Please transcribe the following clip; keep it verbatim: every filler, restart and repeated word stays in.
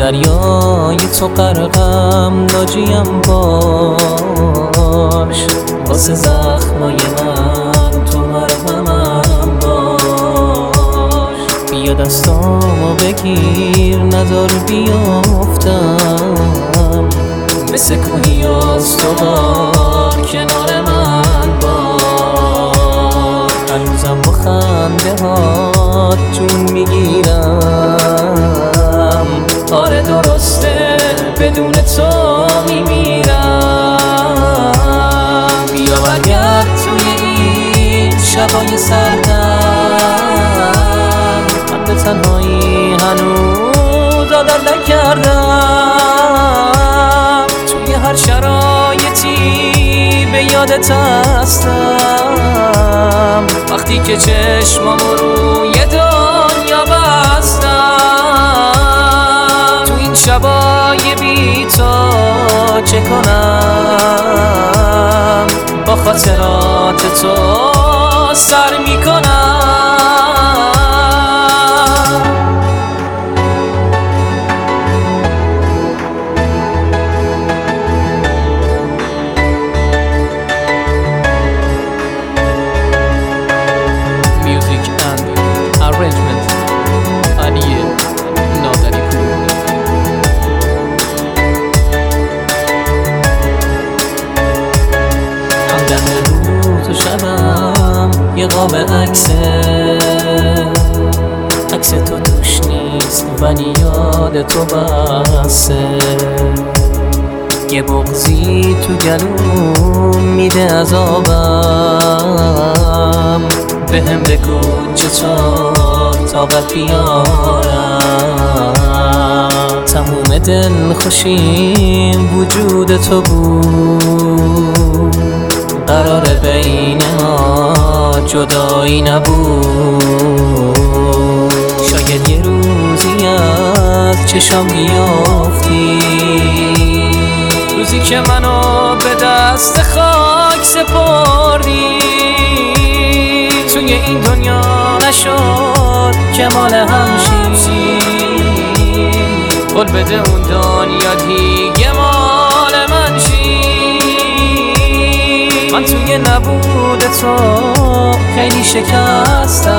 دریای تو غرقم، ناجیم باش. واسه زخمای من تو مرهمم باش. بیا دستامو بگیر نذار بیافتم، مثل کوهی از تو بار کنار من باش. هنوزم با خنده هات جون میگیرم، آره درسته بدون تو میمیرم. بیا برگرد توی این شبای سردم، من به تنهایی هنوز عادت نکردم. توی هر شرایطی به یادت هستم، وقتی که چشمامو روی دنیا بستم. تو این شبای بی تو چه کنم، با خاطرات تو سر میکنم. یه قاب عکسه عکس تو توش نیست ولی یاد تو بسه. یه بغضی تو گلوم میده عذابم، بهم بگو چطور طاقت بیارم. تموم دل خوشیم وجود تو بود، قرار بین ما جدایی نبود. شاید یه روزی از چشام بیافتی، روزی که منو به دست خاک سپردی. توی این دنیا نشد که مال همشی، قول بده اون دنیا دیگه مال من شی. من توی نبود تو خیلی شکستم،